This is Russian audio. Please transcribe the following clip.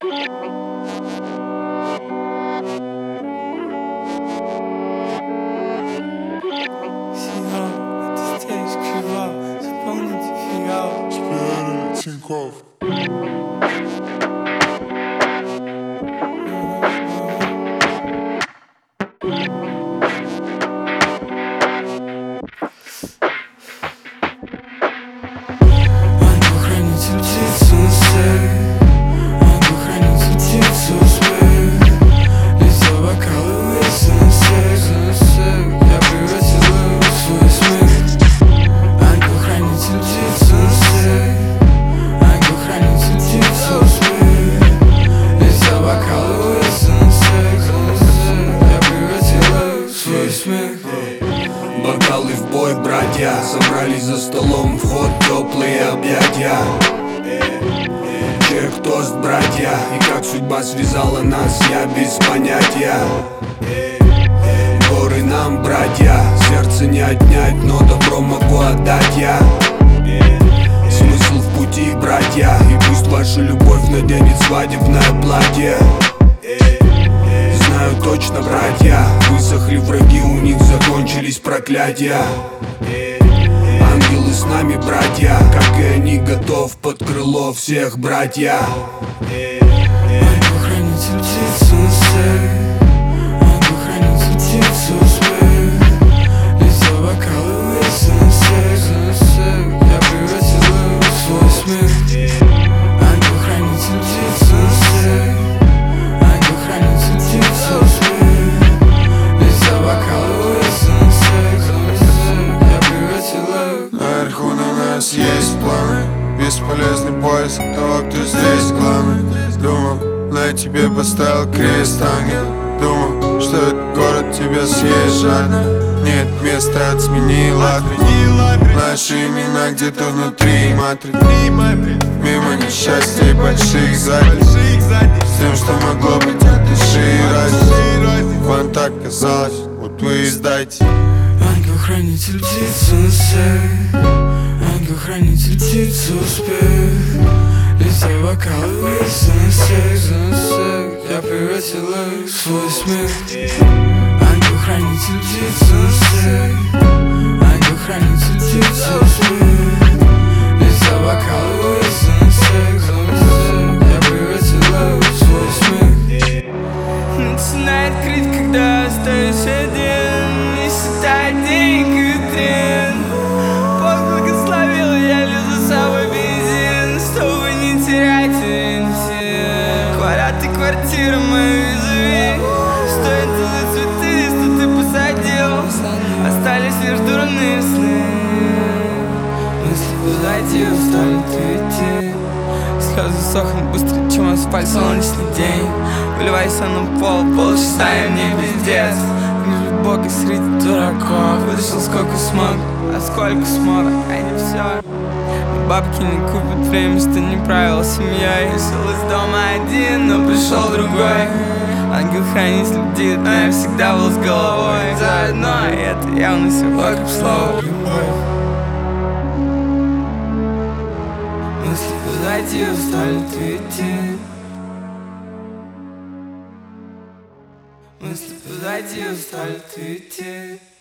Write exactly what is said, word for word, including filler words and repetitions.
это здесь криво, заполните фиал. Теперь Тинькофф. Ангел-хранитель птицу свет, ангел-хранитель птицу свет, лицо бокалы высунет, я превратила в свой смех. Ангел-хранитель птицу свет, ангел-хранитель птицу свет, лицо бокалы высунет, я превратила в свой смех. Бокалы в бой, братья, собрались за столом, вход теплые объятия. Чек, тост, братья, и как судьба связала нас, я без понятия. Горы нам, братья, сердце не отнять, но добро могу отдать я. Смысл в пути, братья, и пусть ваша любовь наденет свадебное платье. Знаю точно, братья, высохли враги, у них закончились проклятия. Ангелы с нами, братья, как и они, готов под крыло всех, братья. Ангел-хранитель птицу свет, ангел-хранитель птицу свет, лицо бокалы высунет, я превратила в свой смех. Ангел-хранитель птицу свет, ангел-хранитель птицу свет, лицо бокалы высунет, я превратила. Наверху на нас есть планы, бесполезный поиск того, кто здесь главный. Думал, на тебе поставил крест, ангел. Думал, что этот город тебя съест жадно. Нет места, отсменил адрес. Наши имена где-то внутри матриц. Мимо несчастья и больших задниц, с тем, что могло быть от души разницы. Вам так казалось, вот вы и сдайте. Ангел-хранитель птицу свет, ангел-хранитель птицу спет, лицо бокалы высунет, я превратила в свой смех. Ангел-хранитель птицу свет, ангел-хранитель птицу спет, лицо бокалы высунет, я превратила в свой смех. Начинает крыть, когда остаюсь один, не считая денег и трен. Бог благословил, я лью за собой бензин, чтобы не терять ориентир. Квадрат и квартира мои живи, что это за цветы, что ты посадил? Остались лишь дурные сны, мысли позади, устали идти. Слезы сохнут быстрее, чем асфальт, солнечный день. Выливайся на пол, полчаса и мне пиздец. Вижу Бога среди дураков, вытащил сколько смог, а сколько смог, а не все. Бабки не купят время, что не правил семьей. Вышел из дома один, но пришел другой. Ангел-хранитель бдит, но я всегда был с головой заодно, и это явно все вокруг слова любовь. Мысли позади, устали идти. Мысли позади, устали идти.